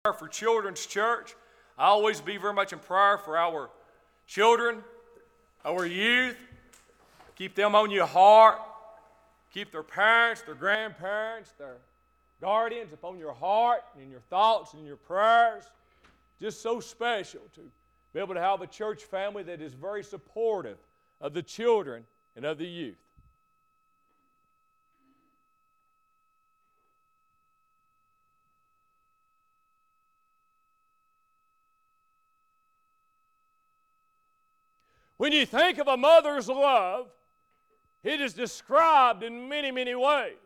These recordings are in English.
For Children's Church. I always be very much in prayer for our children, our youth. Keep them on your heart. Keep their parents, their grandparents, their guardians upon your heart and in your thoughts and in your prayers. Just so special to be able to have a church family that is very supportive of the children and of the youth. When you think of a mother's love, it is described in many, many ways.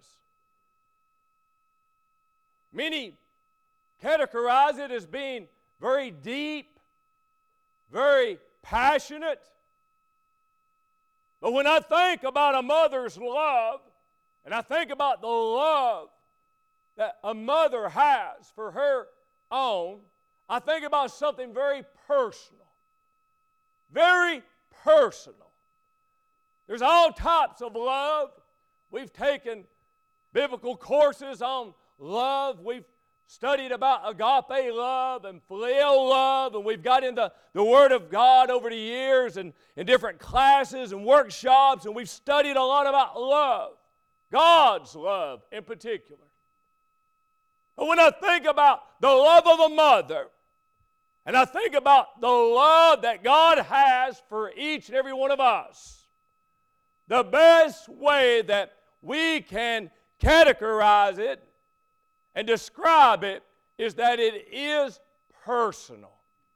Many categorize it as being very deep, very passionate. But when I think about a mother's love, and I think about the love that a mother has for her own, I think about something very personal. Very personal. There's all types of love. We've taken biblical courses on love. We've studied about agape love and filial love, and we've got into the Word of God over the years and in different classes and workshops, and we've studied a lot about love, God's love in particular. But when I think about the love of a mother, and I think about the love that God has for each and every one of us, the best way that we can categorize it and describe it is that it is personal.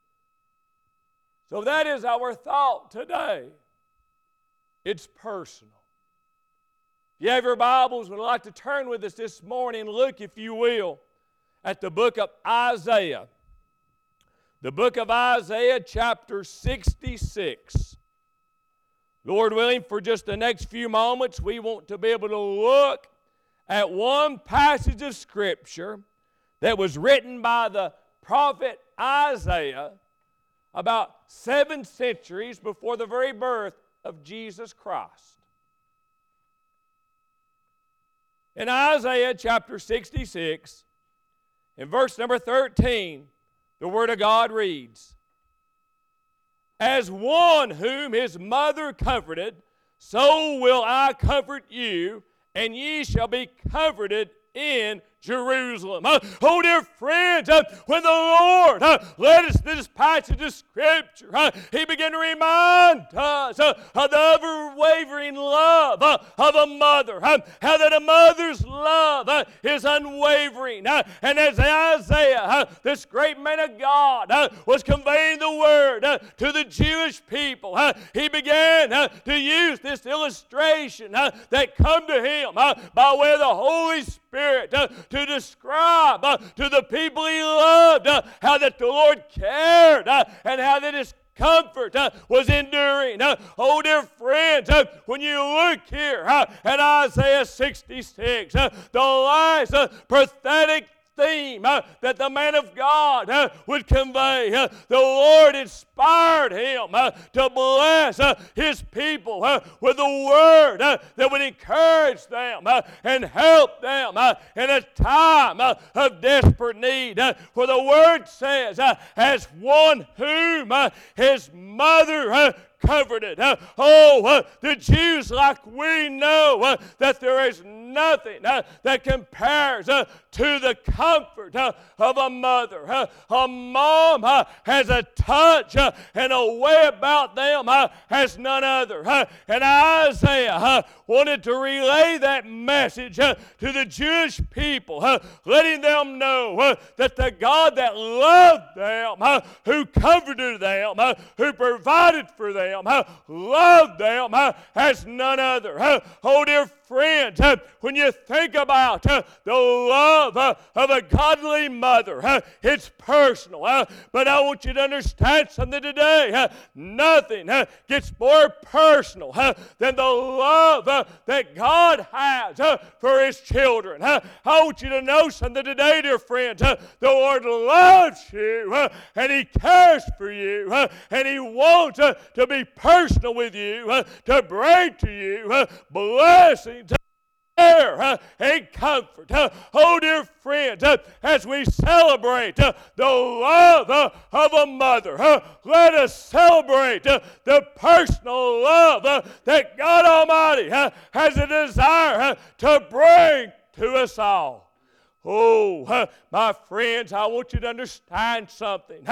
So that is our thought today. It's personal. If you have your Bibles, we'd like to turn with us this morning, look, if you will, at the book of Isaiah. The book of Isaiah, chapter 66. Lord willing, for just the next few moments, we want to be able to look at one passage of Scripture that was written by the prophet Isaiah about 7 centuries before the very birth of Jesus Christ. In Isaiah chapter 66, in verse number 13, the Word of God reads, "As one whom his mother comforted, so will I comfort you, and ye shall be comforted in Jerusalem." Oh, dear friends, when the Lord led us to this passage of Scripture, He began to remind us of the unwavering love of a mother, how that a mother's love is unwavering. And as Isaiah, this great man of God, was conveying the word to the Jewish people, he began to use this illustration that come to him by way of the Holy Spirit to describe to the people he loved how that the Lord cared and how that His comfort was enduring. Oh, dear friends, when you look here at Isaiah 66, the last pathetic theme that the man of God would convey, the Lord inspired him to bless His people with a word that would encourage them and help them in a time of desperate need. For the word says, as one whom his mother comforted. The Jews, like we know, that there is nothing that compares to the comfort of a mother. A mom has a touch and a way about them as none other. And Isaiah wanted to relay that message to the Jewish people, letting them know that the God that loved them, who comforted them, who provided for them, loved them as none other. Oh, dear friends, when you think about the love of a godly mother, it's personal. But I want you to understand something today. Nothing gets more personal than the love that God has for His children. I want you to know something today, dear friends. The Lord loves you, and He cares for you, and He wants to be personal with you, to bring to you blessings and comfort. Oh, dear friends, as we celebrate the love of a mother, let us celebrate the personal love that God Almighty has a desire to bring to us all. Oh, my friends, I want you to understand something.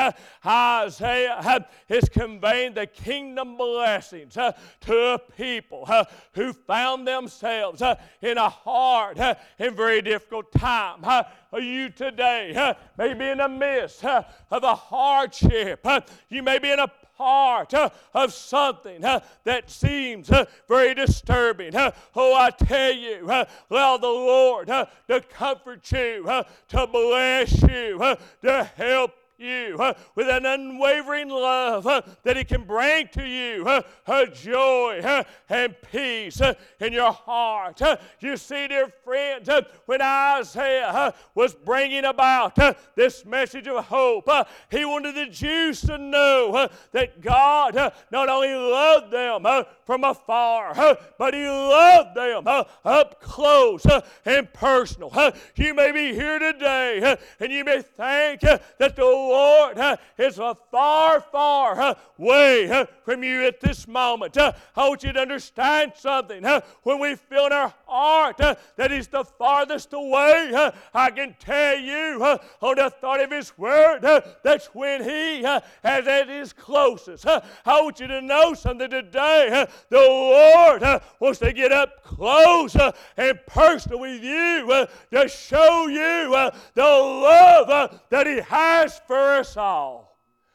Isaiah is conveying the kingdom blessings to a people who found themselves in a hard and very difficult time. You today may be in the midst of a hardship. You may be in a part of something that seems very disturbing. Oh, I tell you, allow the Lord to comfort you, to bless you, to help you with an unwavering love that He can bring to you a joy and peace in your heart. You see, dear friends, when Isaiah was bringing about this message of hope, he wanted the Jews to know that God not only loved them from afar, but He loved them up close and personal. You may be here today and you may think that the Lord is a far, far way from you at this moment. I want you to understand something. When we feel in our heart that He's the farthest away, I can tell you on the thought of His Word, that's when He is at His closest. I want you to know something today. The Lord wants to get up close and personal with you to show you the love that He has for us all.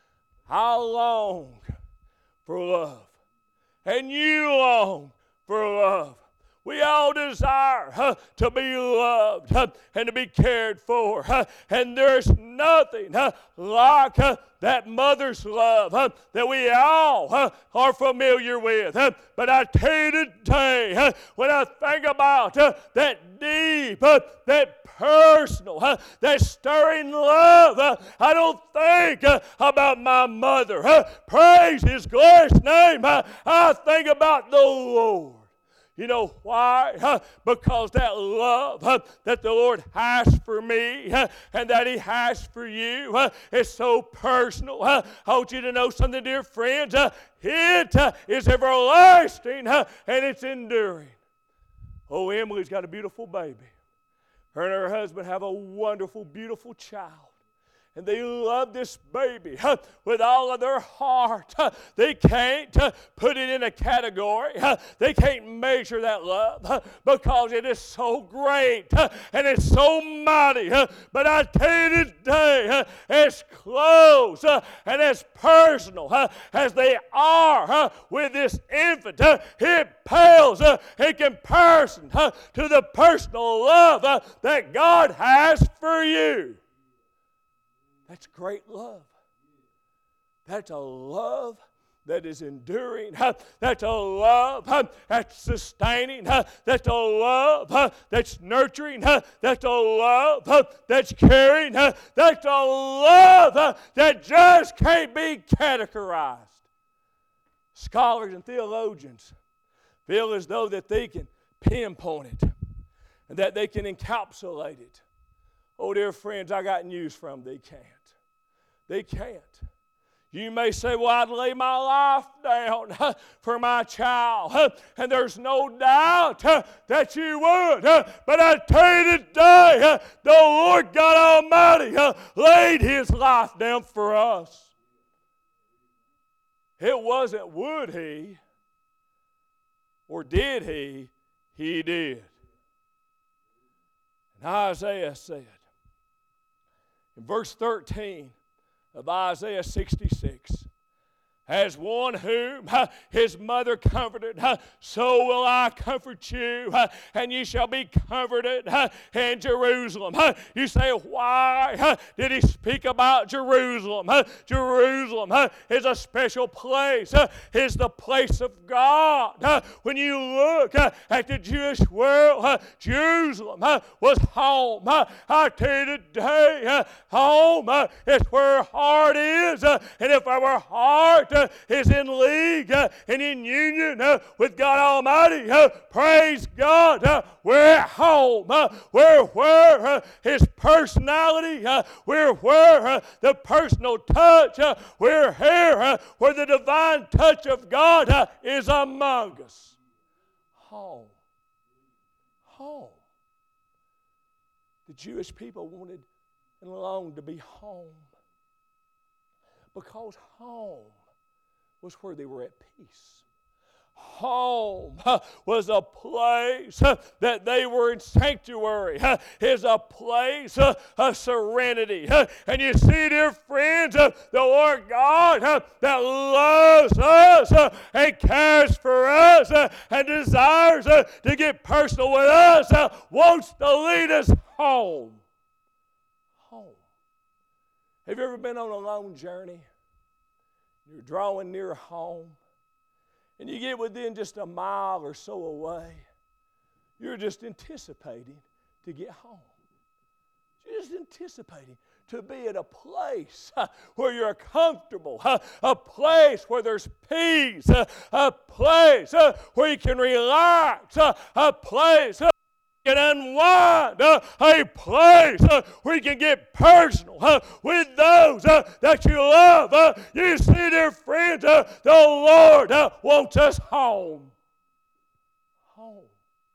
I long for love, and you long for love. We all desire to be loved and to be cared for. And there's nothing like that mother's love that we all are familiar with. But I tell you today, when I think about that deep, that personal, that stirring love, I don't think about my mother. Praise His glorious name. I think about the Lord. You know why? Because that love that the Lord has for me and that He has for you is so personal. I want you to know something, dear friends. It is everlasting and it's enduring. Oh, Emily's got a beautiful baby. Her and her husband have a wonderful, beautiful child. And they love this baby with all of their heart. They can't put it in a category. They can't measure that love because it is so great and it's so mighty. But I tell you today, as close and as personal as they are with this infant, it pales in comparison to the personal love that God has for you. That's great love. That's a love that is enduring. That's a love that's sustaining. That's a love that's nurturing. That's a love that's caring. That's a love that just can't be categorized. Scholars and theologians feel as though that they can pinpoint it and that they can encapsulate it. Oh, dear friends, I got news from them. They can't. They can't. You may say, well, I'd lay my life down for my child. And there's no doubt that you would. But I tell you today, the Lord God Almighty laid His life down for us. It wasn't would He or did He. He did. And Isaiah said, in verse 13 of Isaiah 66, as one whom his mother comforted, so will I comfort you, and ye shall be comforted in Jerusalem. You say, why did he speak about Jerusalem? Jerusalem is a special place. It's the place of God. When you look at the Jewish world, Jerusalem was home. I tell you today, home is where our heart is. And if our heart is in league and in union with God Almighty, praise God, we're at home. We're where His personality, we're where the personal touch, we're here where the divine touch of God is among us. Home. Home. The Jewish people wanted and longed to be home because home was where they were at peace. Home was a place that they were in sanctuary, is a place of serenity. And you see, dear friends, the Lord God that loves us and cares for us and desires to get personal with us wants to lead us home. Home. Have you ever been on a long journey? You're drawing near home, and you get within just a mile or so away. You're just anticipating to get home. You're just anticipating to be at a place where you're comfortable, a place where there's peace, a place where you can relax, a place can unwind, a place where you can get personal with those that you love. You see, dear friends, the Lord wants us home. Home.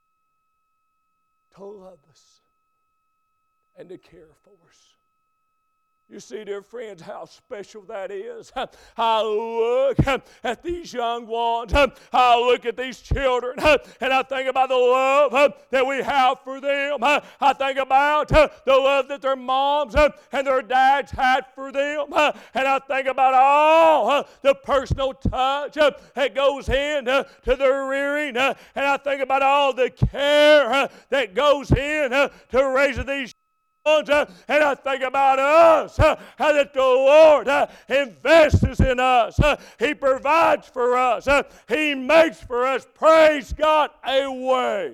To love us and to care for us. You see, dear friends, how special that is. I look at these young ones. I look at these children, and I think about the love that we have for them. I think about the love that their moms and their dads had for them. And I think about all the personal touch that goes into their rearing. And I think about all the care that goes in to raising these and I think about us, how that the Lord invests in us. He provides for us. He makes for us, praise God, a way.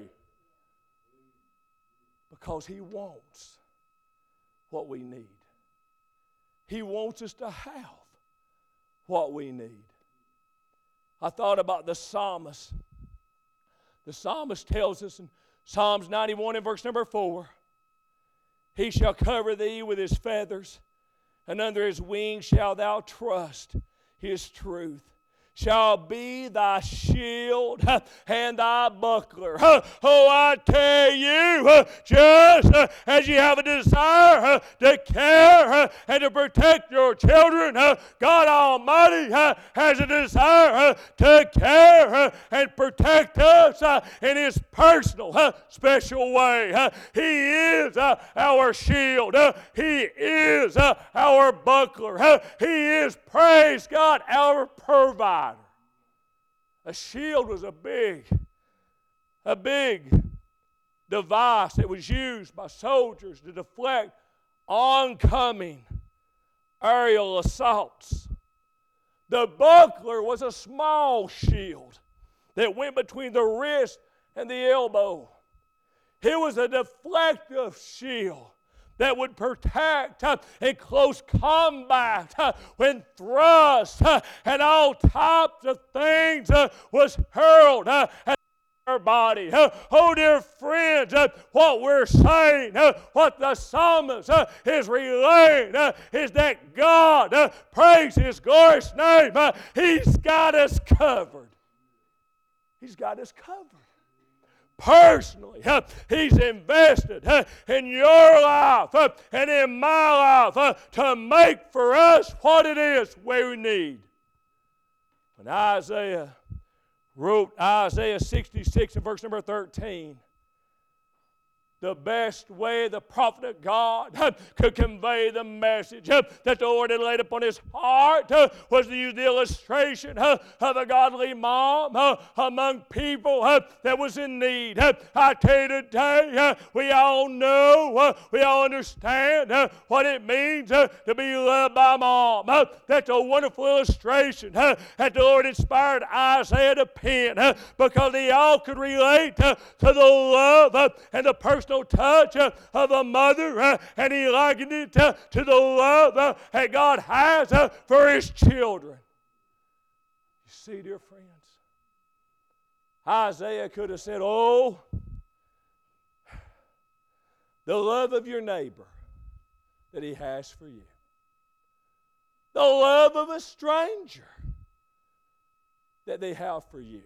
Because He wants what we need. He wants us to have what we need. I thought about the psalmist. The psalmist tells us in Psalms 91 and verse number 4, He shall cover thee with His feathers, and under His wings shalt thou trust. His truth shall be thy shield and thy buckler. Oh, I tell you, just as you have a desire to care and to protect your children, God Almighty has a desire to care and protect us in His personal, special way. He is our shield. He is our buckler. He is, praise God, our provider. A shield was a big device that was used by soldiers to deflect oncoming aerial assaults. The buckler was a small shield that went between the wrist and the elbow. It was a deflective shield that would protect in close combat when thrust and all types of things was hurled at our body. Oh, dear friends, what we're saying, what the psalmist is relaying is that God, praise His glorious name, He's got us covered. He's got us covered. Personally, He's invested in your life and in my life to make for us what it is we need. When Isaiah wrote Isaiah 66 and verse number 13, the best way the prophet of God could convey the message that the Lord had laid upon his heart was to use the illustration of a godly mom among people that was in need. I tell you today, we all know, we all understand what it means to be loved by mom. That's a wonderful illustration that the Lord inspired Isaiah to pen because they all could relate to the love and the personal touch of a mother, and he likened it to the love that God has for His children. You see, dear friends, Isaiah could have said, oh, the love of your neighbor that he has for you. The love of a stranger that they have for you.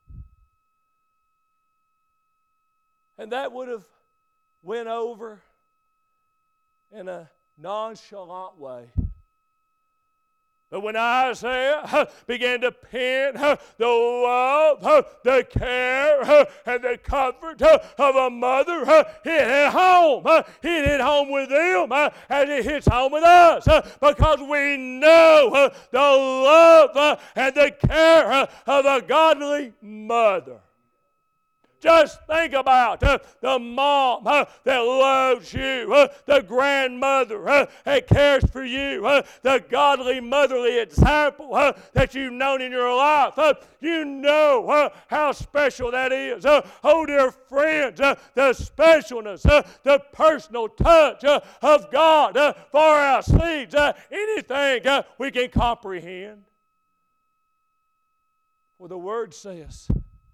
And that would have went over in a nonchalant way. But when Isaiah began to pen the love, the care, and the comfort of a mother, it hit home. It hit home with them as it hits home with us, because we know the love and the care of a godly mother. Just think about the mom that loves you, the grandmother that cares for you, the godly motherly example that you've known in your life. You know how special that is. Oh, dear friends, the specialness, the personal touch of God for our seeds, anything we can comprehend. Well, the Word says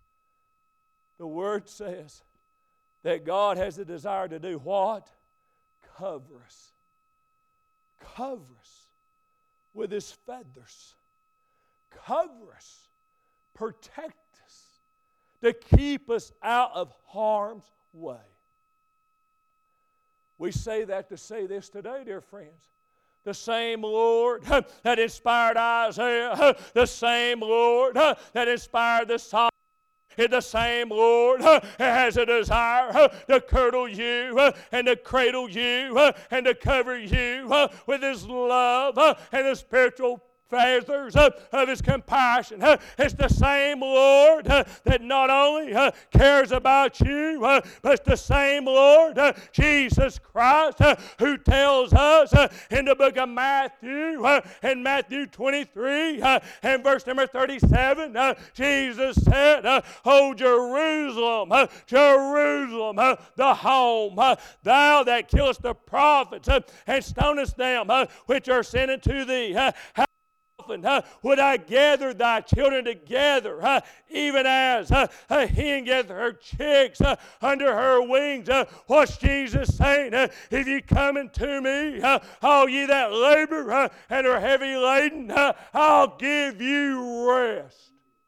that God has a desire to do what? Cover us. Cover us with His feathers. Cover us. Protect us. To keep us out of harm's way. We say that to say this today, dear friends. The same Lord that inspired Isaiah, the same Lord that inspired the psalmist, is the same Lord has a desire to curdle you and to cradle you and to cover you with His love and the spiritual feathers of His compassion. It's the same Lord that not only cares about you, but it's the same Lord, Jesus Christ, who tells us in the book of Matthew, in Matthew 23 and verse number 37, Jesus said, "O Jerusalem, Jerusalem, the home, thou that killest the prophets and stonest them which are sent unto thee, would I gather thy children together, even as a hen gathers her chicks under her wings." What's Jesus saying? If you come unto me, all ye that labor and are heavy laden, I'll give you rest.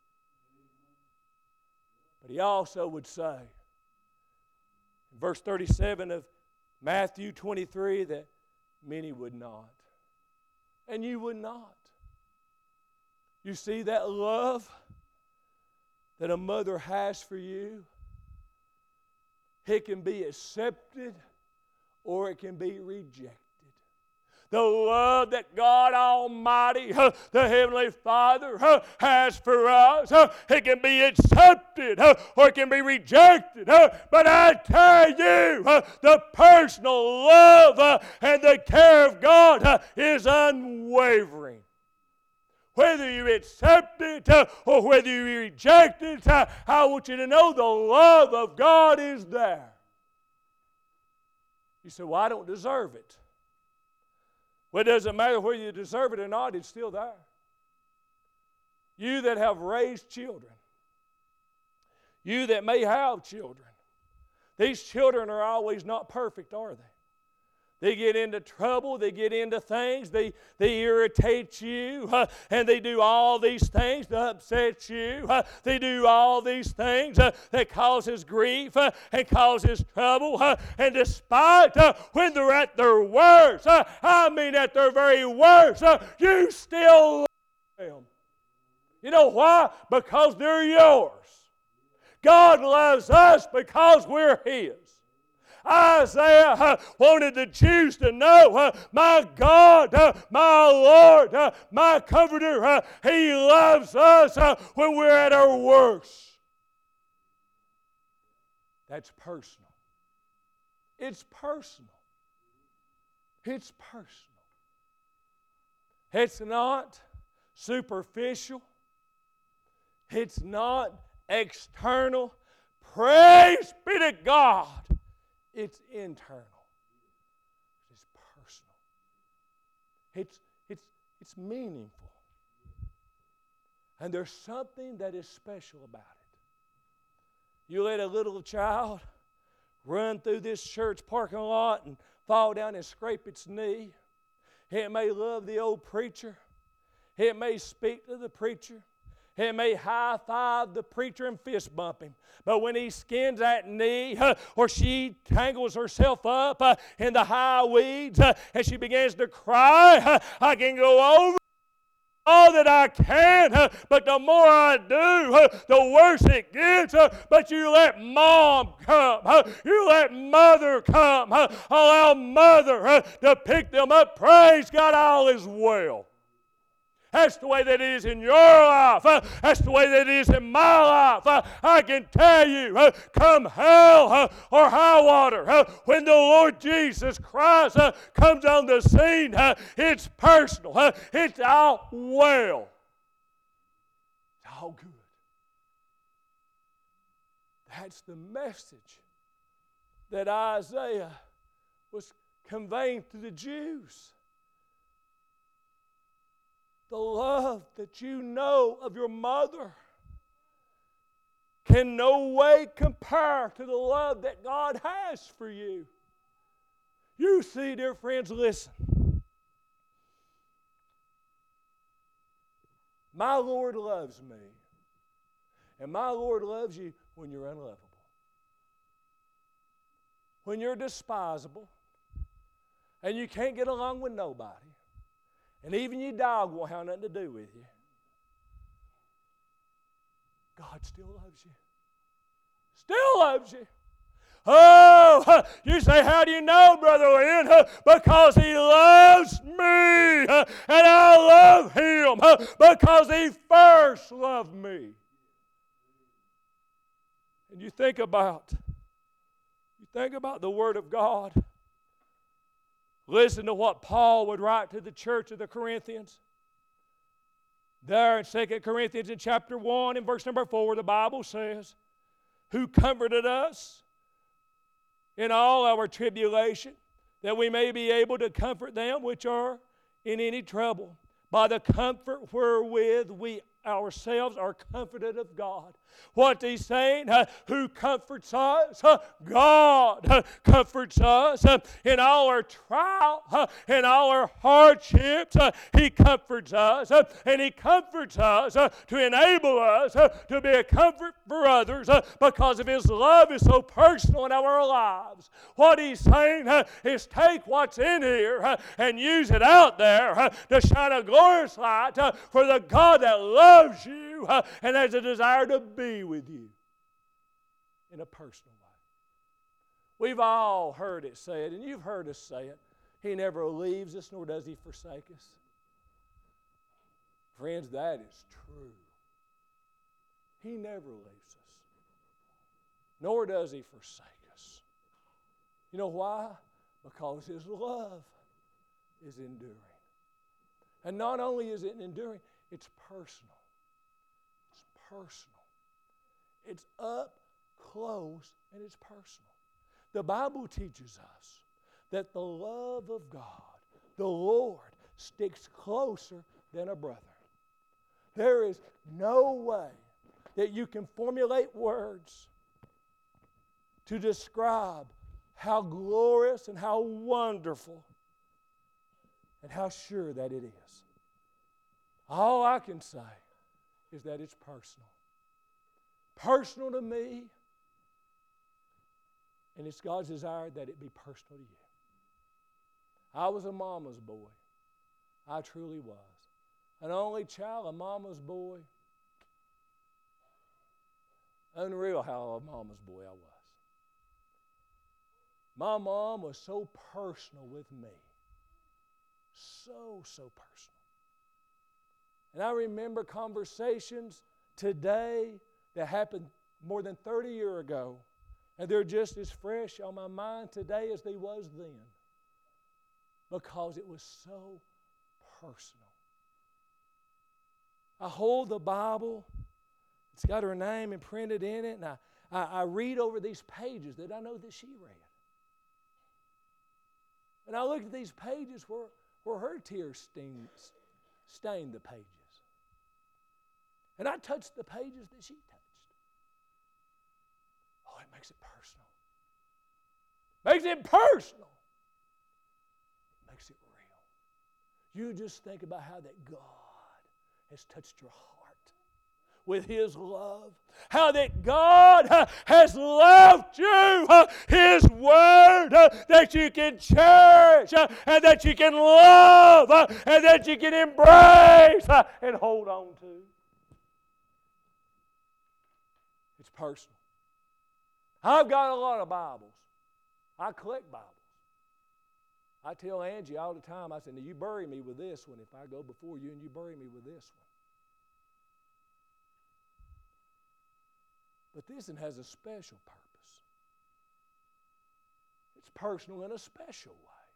But He also would say, in verse 37 of Matthew 23, that many would not. And you would not. You see that love that a mother has for you? It can be accepted or it can be rejected. The love that God Almighty, the Heavenly Father, has for us, it can be accepted or it can be rejected. But I tell you, the personal love and the care of God is unwavering. Whether you accept it or whether you reject it, I want you to know the love of God is there. You say, well, I don't deserve it. Well, it doesn't matter whether you deserve it or not, it's still there. You that have raised children, you that may have children, these children are always not perfect, are they? They get into trouble, they get into things, they irritate you, and they do all these things to upset you. They do all these things that causes grief and causes trouble. And despite when they're at their worst, I mean at their very worst, you still love them. You know why? Because they're yours. God loves us because we're His. Isaiah wanted the Jews to know, my God, my Lord, my Comforter, He loves us when we're at our worst. That's personal. It's personal. It's personal. It's not superficial. It's not external. Praise be to God. It's internal. It's personal. It's meaningful. And there's something that is special about it. You let a little child run through this church parking lot and fall down and scrape its knee. It may love the old preacher. It may speak to the preacher. It may high-five the preacher and fist bump him. But when he skins that knee or she tangles herself up in the high weeds and she begins to cry, I can go over all that I can, but the more I do, the worse it gets. But you let mom come. You let mother come. Allow mother to pick them up. Praise God, all is well. That's the way that it is in your life. That's the way that it is in my life. I can tell you, come hell or high water, when the Lord Jesus Christ comes on the scene, it's personal. It's all well. It's all good. That's the message that Isaiah was conveying to the Jews. The love that you know of your mother can no way compare to the love that God has for you. You see, dear friends, listen. My Lord loves me, and my Lord loves you when you're unlovable. When you're despisable, and you can't get along with nobody. And even your dog won't have nothing to do with you. God still loves you. Still loves you. Oh, you say, how do you know, Brother Lynn? Because He loves me, and I love Him because He first loved me. And you think about the Word of God. Listen to what Paul would write to the church of the Corinthians. There in 2 Corinthians in chapter 1 in verse number 4, the Bible says, who comforted us in all our tribulation, that we may be able to comfort them which are in any trouble, by the comfort wherewith we ourselves are comforted of God. What He's saying, who comforts us? God comforts us in all our trial, in all our hardships. He comforts us, and He comforts us to enable us to be a comfort for others because of His love is so personal in our lives. What He's saying is take what's in here and use it out there to shine a glorious light for the God that loves you and has a desire to be with you in a personal way. We've all heard it said, and you've heard us say it, He never leaves us, nor does He forsake us. Friends, that is true. He never leaves us, nor does He forsake us. You know why? Because His love is enduring. And not only is it enduring, it's personal. It's personal. It's up close and it's personal. The Bible teaches us that the love of God, the Lord, sticks closer than a brother. There is no way that you can formulate words to describe how glorious and how wonderful and how sure that it is. All I can say is that it's personal. Personal to me, and it's God's desire that it be personal to you. I was a mama's boy. I truly was. An only child, a mama's boy. Unreal how a mama's boy I was. My mom was so personal with me. So personal. And I remember conversations today that happened more than 30 years ago, and they're just as fresh on my mind today as they was then, because it was so personal. I hold the Bible. It's got her name imprinted in it, and I read over these pages that I know that she read. And I look at these pages where her tears stained the pages. And I touched the pages that she touched. Oh, it makes it personal. Makes it personal. Makes it real. You just think about how that God has touched your heart with His love. How that God has left you His Word that you can cherish and that you can love and that you can embrace and hold on to. It's personal. I've got a lot of Bibles. I collect Bibles. I tell Angie all the time, I said, now you bury me with this one if I go before you, and you bury me with this one. But this one has a special purpose. It's personal in a special way.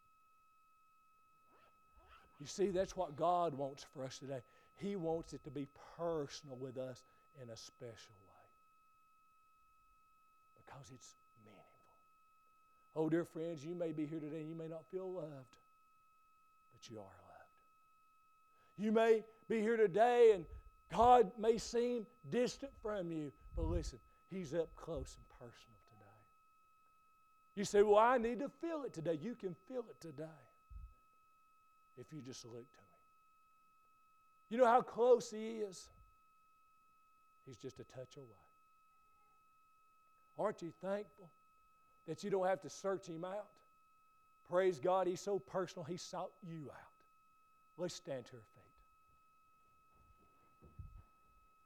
You see, that's what God wants for us today. He wants it to be personal with us in a special way. Because it's meaningful. Oh, dear friends, you may be here today and you may not feel loved, but you are loved. You may be here today and God may seem distant from you, but listen, He's up close and personal today. You say, well, I need to feel it today. You can feel it today if you just look to Him. You know how close He is? He's just a touch away. Aren't you thankful that you don't have to search Him out? Praise God, He's so personal, He sought you out. Let's stand to our feet.